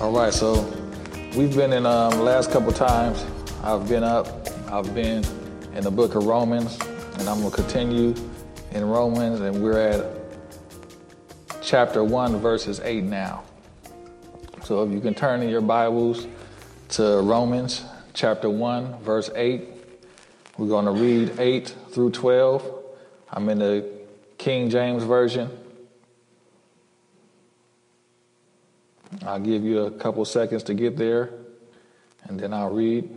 All right, so we've been in last couple times. I've been in the book of Romans, and I'm going to continue in Romans, and we're at chapter 1, verses 8 now. So if you can turn in your Bibles to Romans chapter 1, verse 8. We're going to read 8 through 12. I'm in the King James Version. I'll give you a couple seconds to get there, and then I'll read.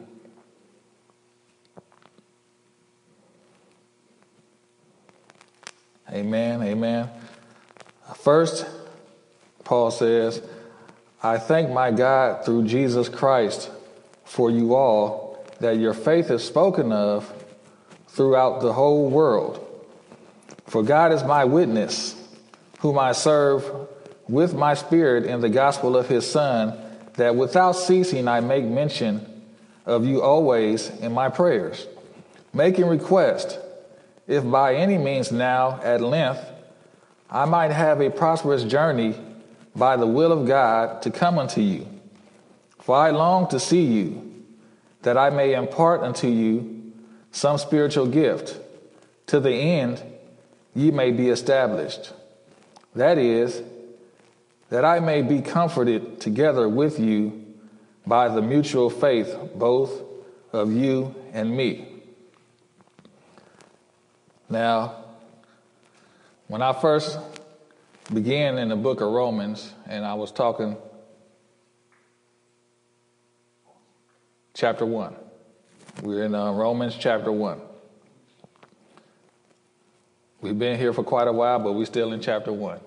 Amen, amen. First, Paul says, I thank my God through Jesus Christ for you all, that your faith is spoken of throughout the whole world. For God is my witness, whom I serve with my spirit in the gospel of his Son, that without ceasing I make mention of you always in my prayers, making request, if by any means now at length I might have a prosperous journey by the will of God to come unto you. For I long to see you, that I may impart unto you some spiritual gift, to the end ye may be established. That is, that I may be comforted together with you by the mutual faith both of you and me. Now, when I first began in the book of Romans, and I was talking chapter 1. We're in Romans chapter 1. We've been here for quite a while, but we're still in chapter 1.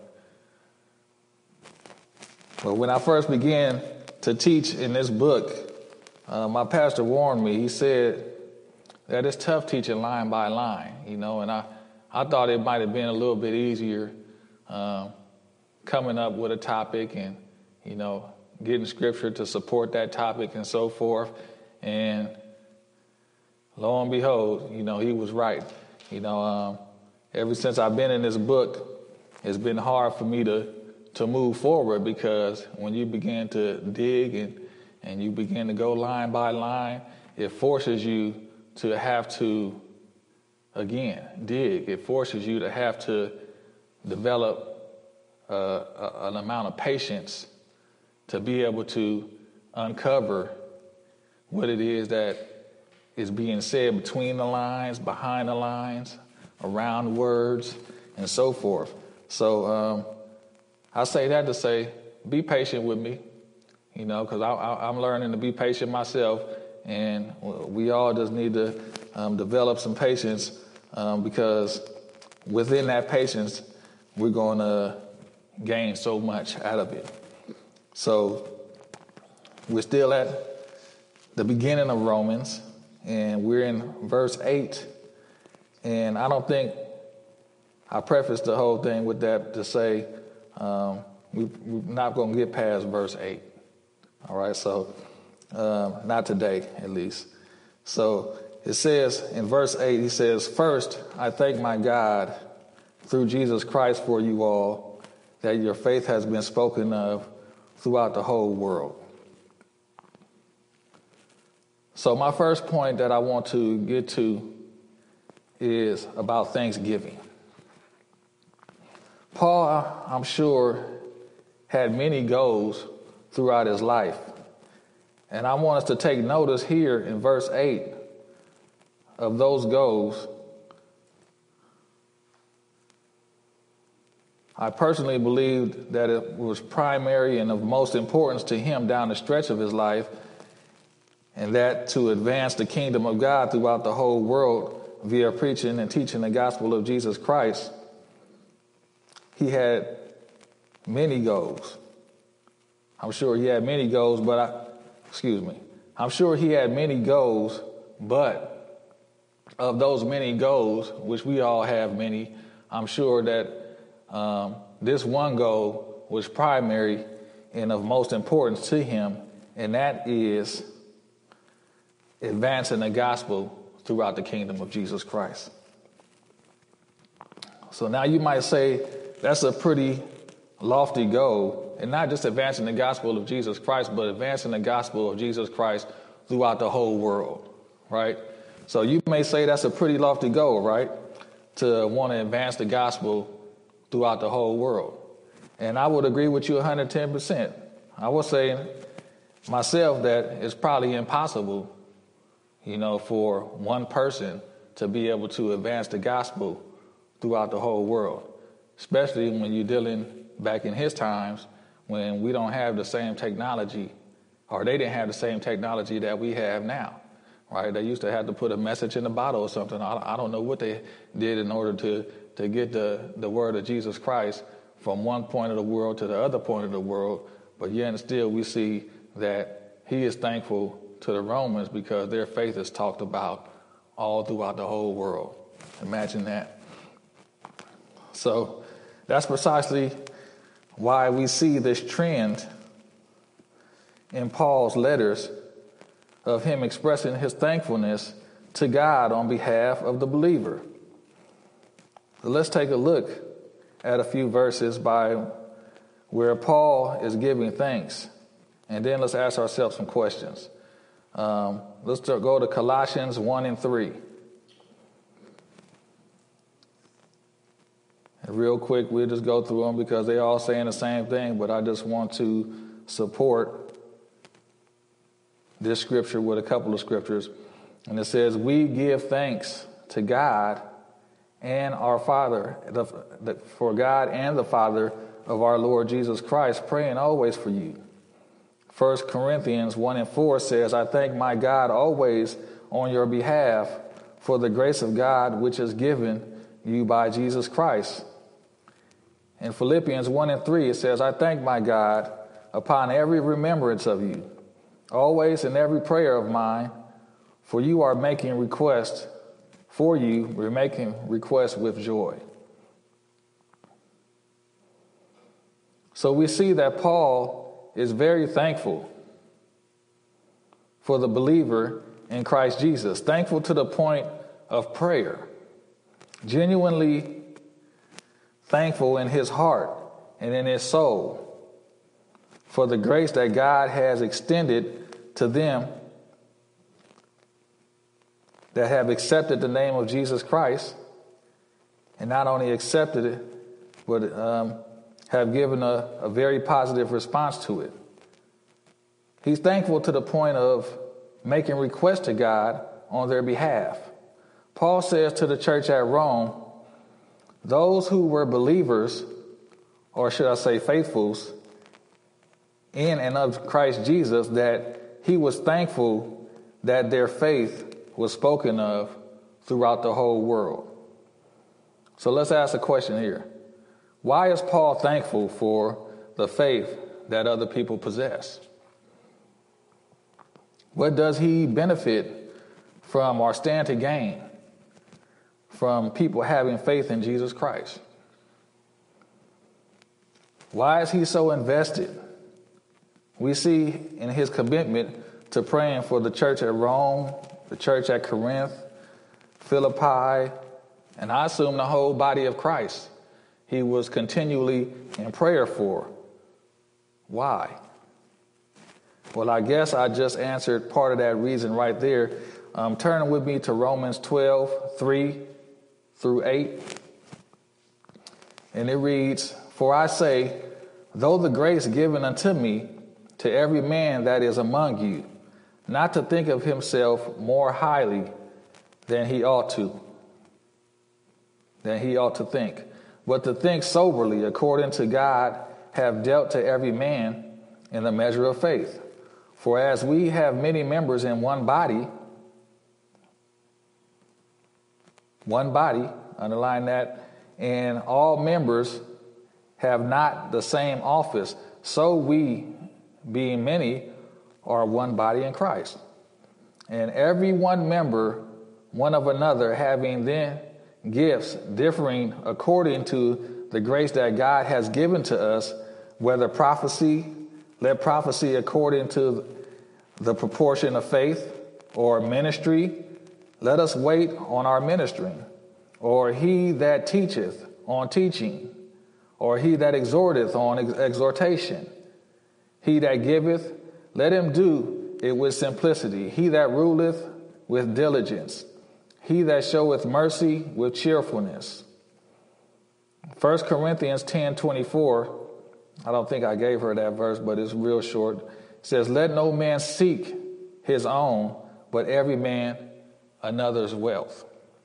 But when I first began to teach in this book, my pastor warned me. He said that it's tough teaching line by line, and I thought it might have been a little bit easier coming up with a topic and, getting scripture to support that topic and so forth. And lo and behold, he was right. Ever since I've been in this book, it's been hard for me to move forward, because when you begin to dig and you begin to go line by line, it forces you to have to, again, dig. It forces you to have to develop an amount of patience to be able to uncover what it is that is being said between the lines, behind the lines, around words, and so forth. So I say that to say, be patient with me, because I'm learning to be patient myself, and we all just need to develop some patience, because within that patience, we're going to gain so much out of it. So we're still at the beginning of Romans, and we're in verse 8, and I don't think I prefaced the whole thing with that to say we're not going to get past verse 8. All right, so not today, at least. So it says in verse 8, he says, First, I thank my God through Jesus Christ for you all, that your faith has been spoken of throughout the whole world. So my first point that I want to get to is about Thanksgiving. Paul, I'm sure, had many goals throughout his life. And I want us to take notice here in verse 8 of those goals. I personally believed that it was primary and of most importance to him down the stretch of his life, and that to advance the kingdom of God throughout the whole world via preaching and teaching the gospel of Jesus Christ. He had many goals. I'm sure he had many goals, I'm sure he had many goals, but of those many goals, which we all have many, I'm sure that this one goal was primary and of most importance to him, and that is advancing the gospel throughout the kingdom of Jesus Christ. So now you might say, that's a pretty lofty goal, and not just advancing the gospel of Jesus Christ, but advancing the gospel of Jesus Christ throughout the whole world, right? So you may say that's a pretty lofty goal, right? To want to advance the gospel throughout the whole world. And I would agree with you 110%. I would say myself that it's probably impossible, for one person to be able to advance the gospel throughout the whole world, especially when you're dealing back in his times when we don't have the same technology, or they didn't have the same technology that we have now, right? They used to have to put a message in a bottle or something. I don't know what they did in order to get the word of Jesus Christ from one point of the world to the other point of the world, but yet and still we see that he is thankful to the Romans because their faith is talked about all throughout the whole world. Imagine that. So that's precisely why we see this trend in Paul's letters of him expressing his thankfulness to God on behalf of the believer. So let's take a look at a few verses by where Paul is giving thanks, and then let's ask ourselves some questions. Let's go to Colossians 1 and 3. And real quick, we'll just go through them because they're all saying the same thing, but I just want to support this scripture with a couple of scriptures. And it says, we give thanks to God and our Father, for God and the Father of our Lord Jesus Christ, praying always for you. 1 Corinthians 1 and 4 says, I thank my God always on your behalf for the grace of God which is given you by Jesus Christ. In Philippians 1 and 3, it says, I thank my God upon every remembrance of you, always in every prayer of mine, for you are making requests for you, we're making requests with joy. So we see that Paul is very thankful for the believer in Christ Jesus, thankful to the point of prayer, genuinely thankful in his heart and in his soul for the grace that God has extended to them that have accepted the name of Jesus Christ, and not only accepted it, but have given a very positive response to it. He's thankful to the point of making requests to God on their behalf. Paul says to the church at Rome, those who were believers, or should I say faithfuls, in and of Christ Jesus, that he was thankful that their faith was spoken of throughout the whole world. So let's ask a question here. Why is Paul thankful for the faith that other people possess? What does he benefit from or stand to gain from people having faith in Jesus Christ? Why is he so invested? We see in his commitment to praying for the church at Rome, the church at Corinth, Philippi, and I assume the whole body of Christ. He was continually in prayer for. Why? Well, I guess I just answered part of that reason right there. Turn with me to Romans 12, 3 through 8. And it reads, for I say, though the grace given unto me, to every man that is among you, not to think of himself more highly than he ought to think, but to think soberly according to God have dealt to every man in the measure of faith. For as we have many members in one body, underline that, and all members have not the same office, so we, being many, are one body in Christ. And every one member, one of another, having then gifts differing according to the grace that God has given to us, whether prophecy, let prophecy according to the proportion of faith, or ministry, let us wait on our ministering, or he that teacheth on teaching, or he that exhorteth on exhortation. He that giveth, let him do it with simplicity. He that ruleth, with diligence. He that showeth mercy, with cheerfulness. 1 Corinthians 10:24, I don't think I gave her that verse, but it's real short. It says, let no man seek his own, but every man another's wealth.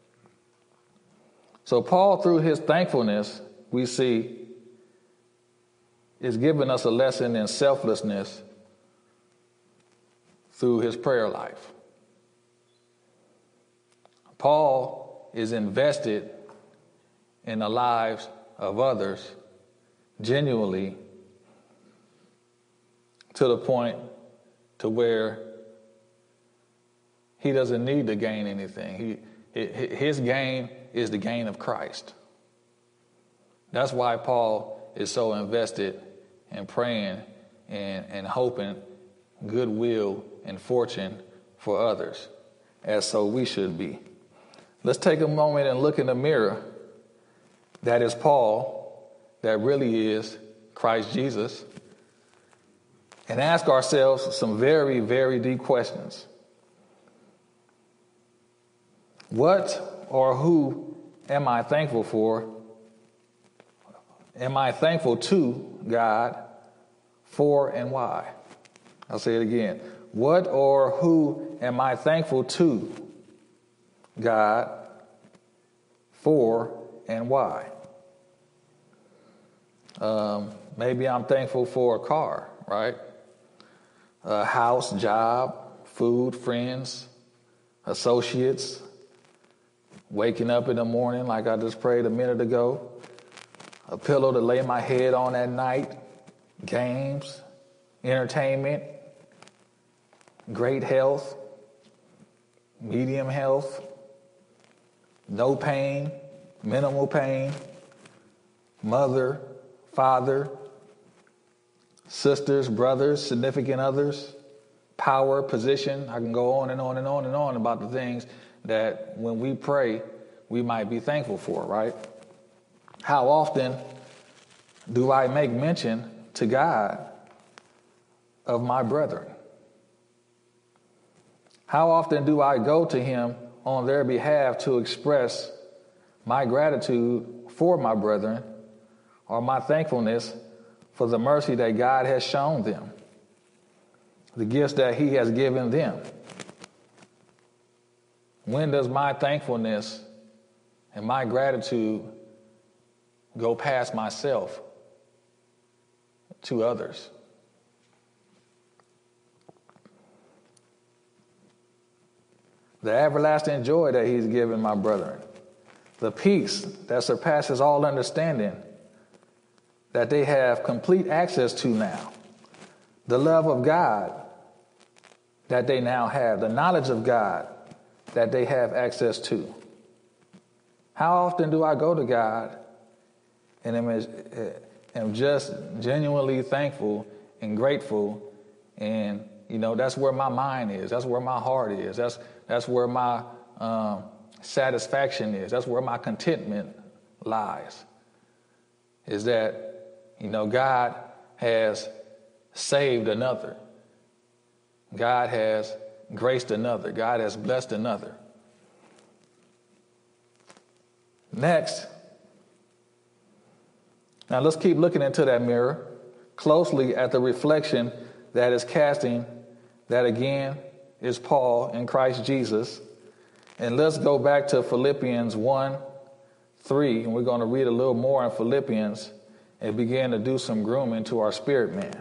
So Paul, through his thankfulness, we see, is giving us a lesson in selflessness through his prayer life. Paul is invested in the lives of others genuinely, to the point to where he doesn't need to gain anything. His gain is the gain of Christ. That's why Paul is so invested in praying and hoping goodwill and fortune for others, as so we should be. Let's take a moment and look in the mirror. That is Paul, that really is Christ Jesus, and ask ourselves some very, very deep questions. What or who am I thankful for? Am I thankful to God for, and why? I'll say it again. What or who am I thankful to God for, and why? Maybe I'm thankful for a car, right? A house, job, food, friends, associates, waking up in the morning like I just prayed a minute ago, a pillow to lay my head on at night, games, entertainment, great health, medium health, no pain, minimal pain, mother, father, sisters, brothers, significant others, power, position. I can go on and on and on and on about the things that when we pray, we might be thankful for, right? How often do I make mention to God of my brethren? How often do I go to him on their behalf to express my gratitude for my brethren, or my thankfulness for the mercy that God has shown them, the gifts that he has given them? When does my thankfulness and my gratitude go past myself to others? The everlasting joy that he's given my brethren, the peace that surpasses all understanding that they have complete access to now, the love of God that they now have, the knowledge of God that they have access to. How often do I go to God and am just genuinely thankful and grateful, and that's where my mind is, that's where my heart is, that's where my satisfaction is, that's where my contentment lies, is that God has saved another, God has graced another, God has blessed another. Next, now let's keep looking into that mirror closely at the reflection that is casting, that again is Paul in Christ Jesus. And let's go back to Philippians 1:3, and we're going to read a little more in Philippians and begin to do some grooming to our spirit man.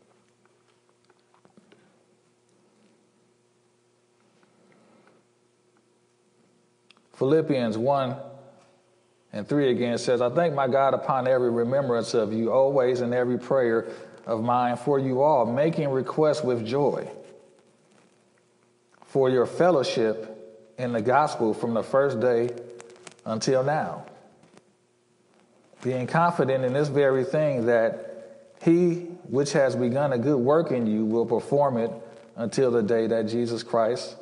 Philippians 1:3 again says, I thank my God upon every remembrance of you, always in every prayer of mine for you all, making requests with joy for your fellowship in the gospel from the first day until now, being confident in this very thing, that he which has begun a good work in you will perform it until the day of Jesus Christ.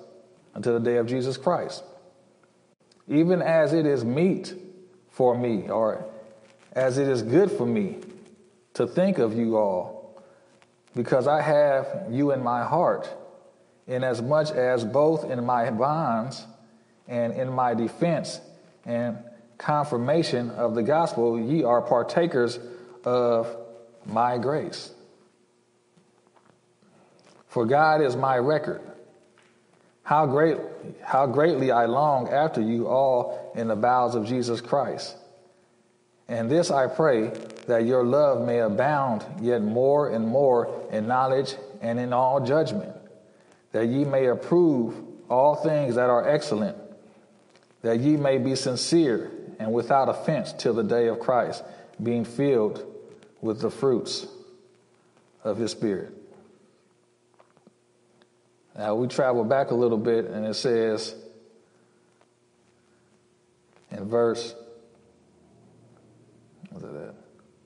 Even as it is meet for me, or as it is good for me to think of you all, because I have you in my heart, inasmuch as both in my bonds and in my defense and confirmation of the gospel, ye are partakers of my grace. For God is my record, how greatly I long after you all in the bowels of Jesus Christ. And this I pray, that your love may abound yet more and more in knowledge and in all judgment, that ye may approve all things that are excellent, that ye may be sincere and without offense till the day of Christ, being filled with the fruits of his Spirit. Now we travel back a little bit, and it says in verse, what's it at?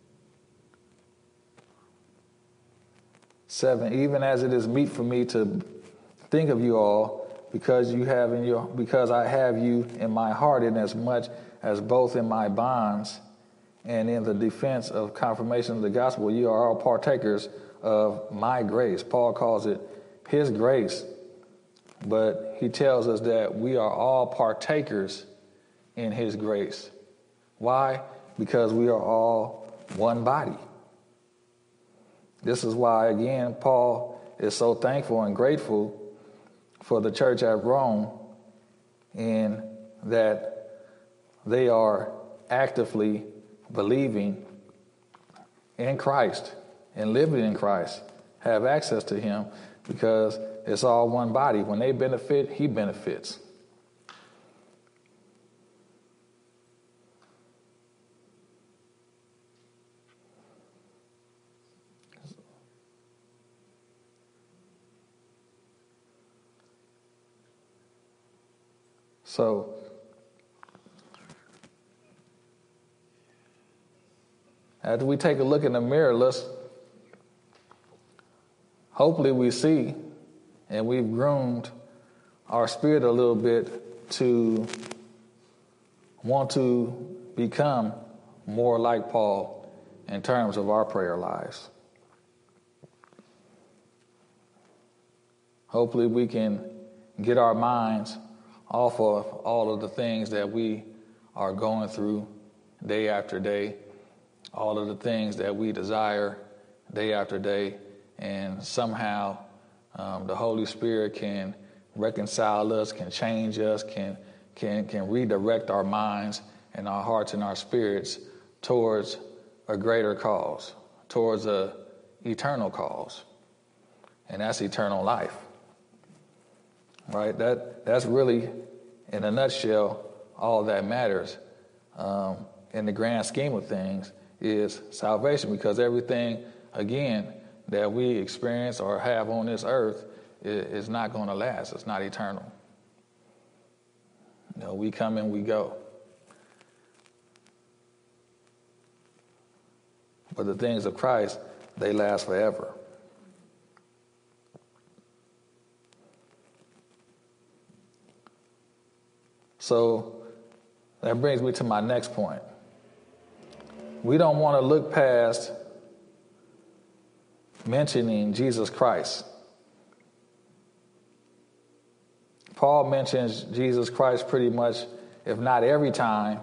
7, even as it is meet for me to think of you all, because I have you in my heart, inasmuch as both in my bonds and in the defense of confirmation of the gospel, you are all partakers of my grace. Paul calls it his grace, but he tells us that we are all partakers in his grace. Why? Because we are all one body. This is why, again, Paul is so thankful and grateful for the church at Rome, in that they are actively believing in Christ and living in Christ, have access to him, because it's all one body. When they benefit, he benefits. So, after we take a look in the mirror, hopefully we see, and we've groomed our spirit a little bit to want to become more like Paul in terms of our prayer lives. Hopefully we can get our minds off of all of the things that we are going through day after day, all of the things that we desire day after day, and somehow the Holy Spirit can reconcile us, can change us, can redirect our minds and our hearts and our spirits towards a greater cause, towards a eternal cause, and that's eternal life. Right? That's really, in a nutshell, all that matters in the grand scheme of things is salvation, because everything, again, that we experience or have on this earth is not going to last. It's not eternal. You know, we come and we go. But the things of Christ, they last forever. So that brings me to my next point. We don't want to look past mentioning Jesus Christ. Paul mentions Jesus Christ pretty much, if not every time,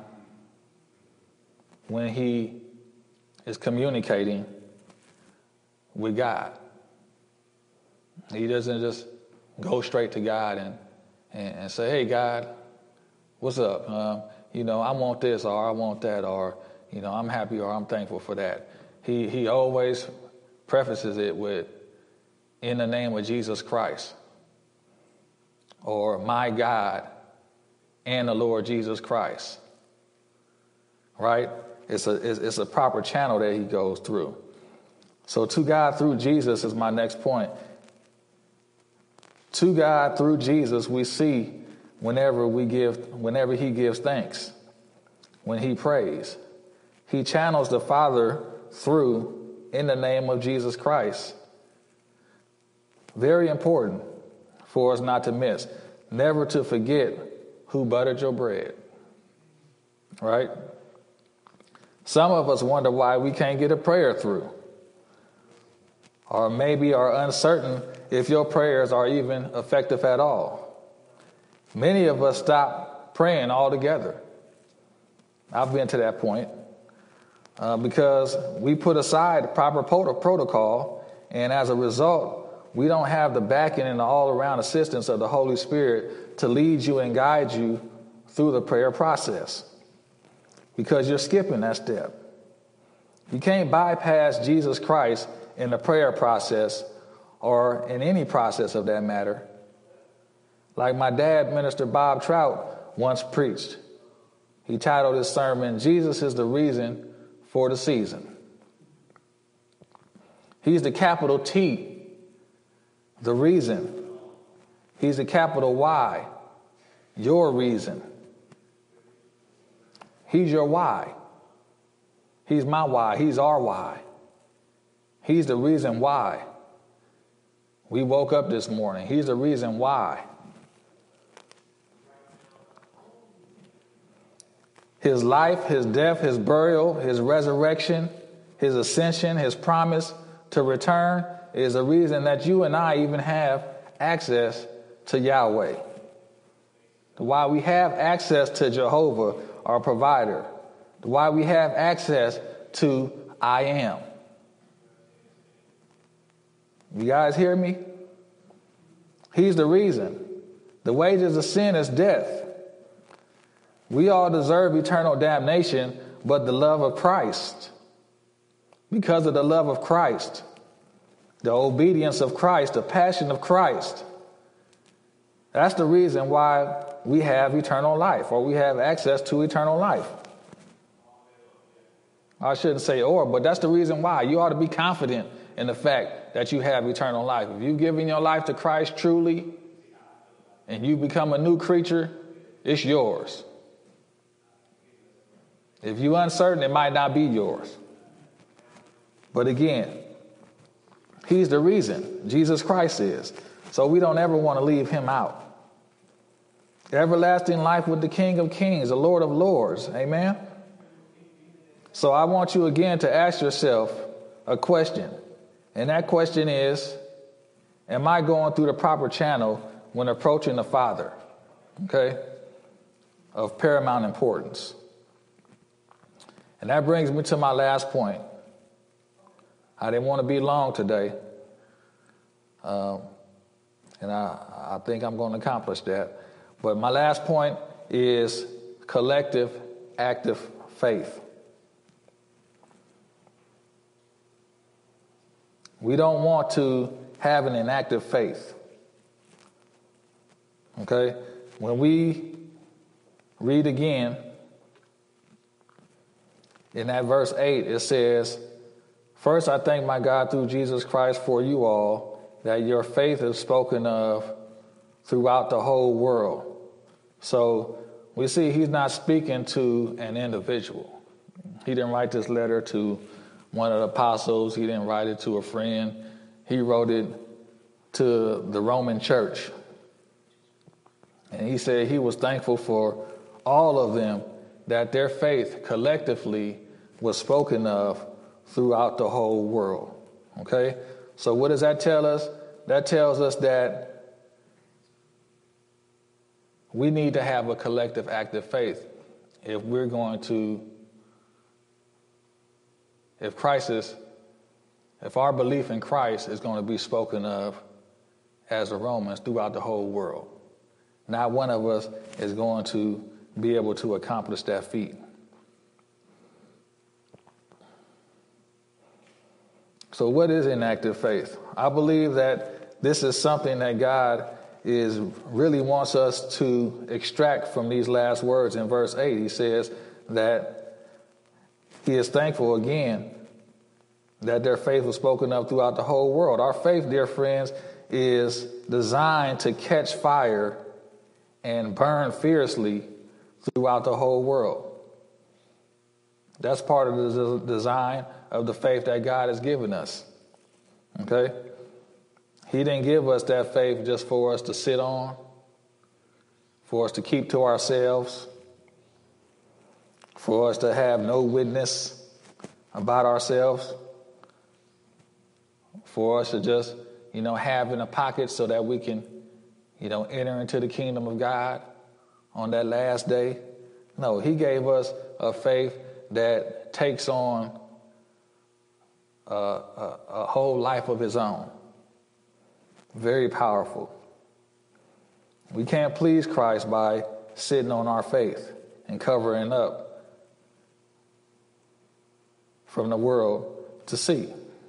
when he is communicating with God. He doesn't just go straight to God and say, hey, God, what's up? I want this, or I want that, or, I'm happy, or I'm thankful for that. He always prefaces it with, in the name of Jesus Christ, or my God and the Lord Jesus Christ. Right? It's a proper channel that he goes through. So to God through Jesus is my next point. To God through Jesus we see whenever he gives thanks, when he prays. He channels the Father through in the name of Jesus Christ. Very important for us not to miss. Never to forget who buttered your bread. Right? Some of us wonder why we can't get a prayer through, or maybe are uncertain if your prayers are even effective at all. Many of us stop praying altogether. I've been to that point because we put aside proper protocol, and as a result, we don't have the backing and the all-around assistance of the Holy Spirit to lead you and guide you through the prayer process, because you're skipping that step. You can't bypass Jesus Christ in the prayer process, or in any process of that matter. Like my dad, Minister Bob Trout, once preached. He titled his sermon, "Jesus is the Reason for the Season." He's the capital T, the reason. He's the capital Y, your reason. He's your why. He's my why. He's our why. He's the reason why we woke up this morning. He's the reason why. His life, his death, his burial, his resurrection, his ascension, his promise to return is the reason that you and I even have access to Yahweh. Why we have access to Jehovah, our provider. Why we have access to I Am. You guys hear me? He's the reason. The wages of sin is death. We all deserve eternal damnation, but the love of Christ. Because of the love of Christ, the obedience of Christ, the passion of Christ. That's the reason why we have eternal life, or we have access to eternal life. I shouldn't say or, but that's the reason why. You ought to be confident in the fact that you have eternal life. If you've given your life to Christ truly, and you become a new creature, it's yours. If you're uncertain, it might not be yours. But again, he's the reason. Jesus Christ is. So we don't ever want to leave him out. Everlasting life with the King of Kings, the Lord of Lords. Amen? So I want you again to ask yourself a question. And that question is, am I going through the proper channel when approaching the Father? Okay? Of paramount importance. And that brings me to my last point. I didn't want to be long today. And I think I'm going to accomplish that. But my last point is collective, active faith. We don't want to have an inactive faith. Okay? When we read again, in that verse 8, it says, "First I thank my God through Jesus Christ for you all, that your faith is spoken of throughout the whole world." So we see he's not speaking to an individual. He didn't write this letter to one of the apostles. He didn't write it to a friend. He wrote it to the Roman church. And he said he was thankful for all of them, that their faith collectively was spoken of throughout the whole world. Okay? So what does that tell us? That tells us that we need to have a collective active faith if we're going to, if our belief in Christ is going to be spoken of as the Romans throughout the whole world. Not one of us is going to be able to accomplish that feat. So what is inactive faith? I believe that this is something that God really wants us to extract from these last words in verse 8. He says that he is thankful again that their faith was spoken of throughout the whole world. Our faith, dear friends, is designed to catch fire and burn fiercely throughout the whole world. That's part of the design of the faith that God has given us. Okay? He didn't give us that faith just for us to sit on, for us to keep to ourselves, for us to have no witness. about ourselves for us to just, have in a pocket so that we can, enter into the kingdom of God on that last day. No, he gave us a faith that takes on a whole life of his own. Very powerful. We can't please Christ by sitting on our faith and covering up from the world to see.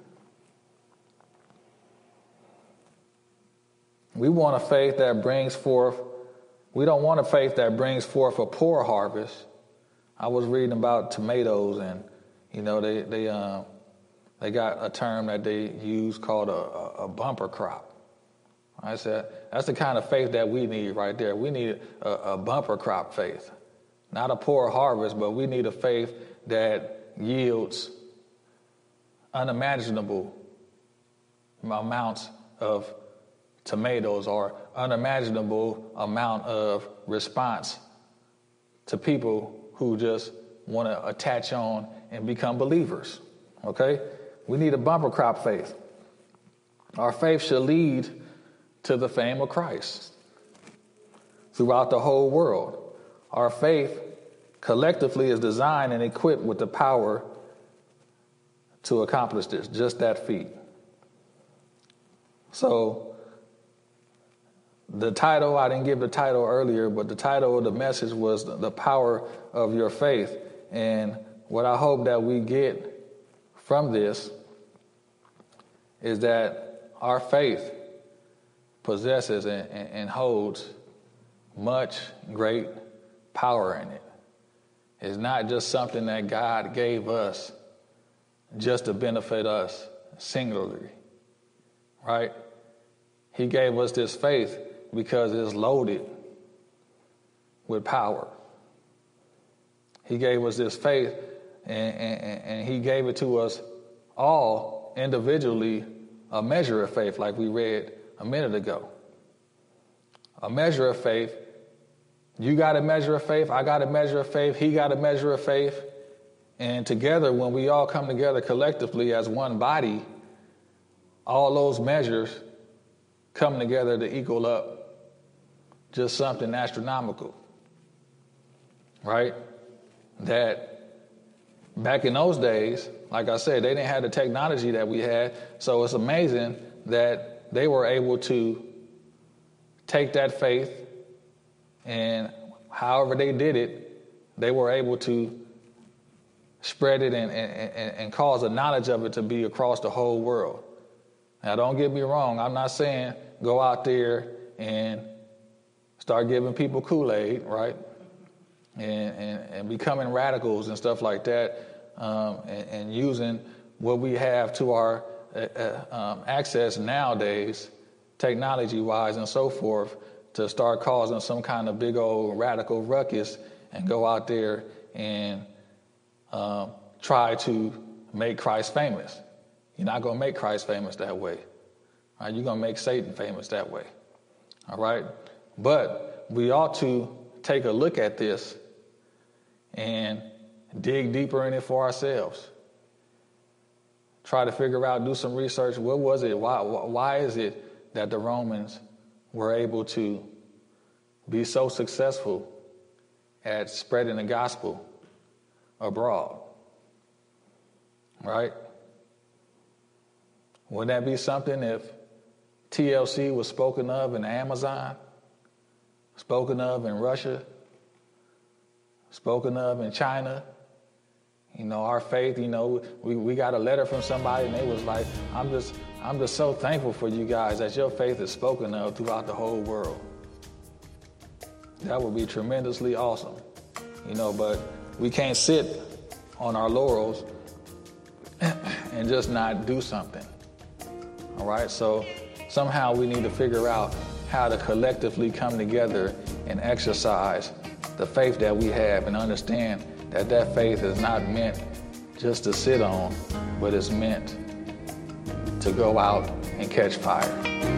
We want a faith that brings forth, we don't want a faith that brings forth a poor harvest. I was reading about tomatoes, and, they got a term that they use called a bumper crop. I said, that's the kind of faith that we need right there. We need a bumper crop faith. Not a poor harvest, but we need a faith that yields unimaginable amounts of tomatoes or unimaginable amount of response to people who just want to attach on and become believers. Okay? We need a bumper crop faith. Our faith should lead to the fame of Christ throughout the whole world. Our faith collectively is designed and equipped with the power to accomplish this, just that feat. So the title, I didn't give the title earlier, but the title of the message was The Power of Your Faith. And what I hope that we get from this is that our faith possesses and holds much great power in it. It's not just something that God gave us just to benefit us singularly, right? He gave us this faith because it's loaded with power. He gave us this faith, and he gave it to us all individually, a measure of faith, like we read a minute ago. A measure of faith. You got a measure of faith. I got a measure of faith. He got a measure of faith. And together, when we all come together collectively as one body, all those measures come together to equal up just something astronomical, right? That back in those days, like I said, they didn't have the technology that we had. So it's amazing that they were able to take that faith, and however they did it, they were able to spread it and cause the knowledge of it to be across the whole world. Now, don't get me wrong. I'm not saying go out there and start giving people Kool-Aid, right? And becoming radicals and stuff like that, and using what we have to our access nowadays, technology-wise and so forth, to start causing some kind of big old radical ruckus and go out there and try to make Christ famous. You're not going to make Christ famous that way. All right? You're going to make Satan famous that way. All right? But we ought to take a look at this and dig deeper in it for ourselves. Try to figure out, do some research. What was it? Why is it that the Romans were able to be so successful at spreading the gospel abroad? Right? Wouldn't that be something if TLC was spoken of in Amazon, spoken of in Russia, spoken of in China? Our faith, we got a letter from somebody and they was like, I'm just so thankful for you guys that your faith is spoken of throughout the whole world. That would be tremendously awesome. But we can't sit on our laurels and just not do something. All right? So somehow we need to figure out how to collectively come together and exercise the faith that we have and understand that faith is not meant just to sit on, but it's meant to go out and catch fire.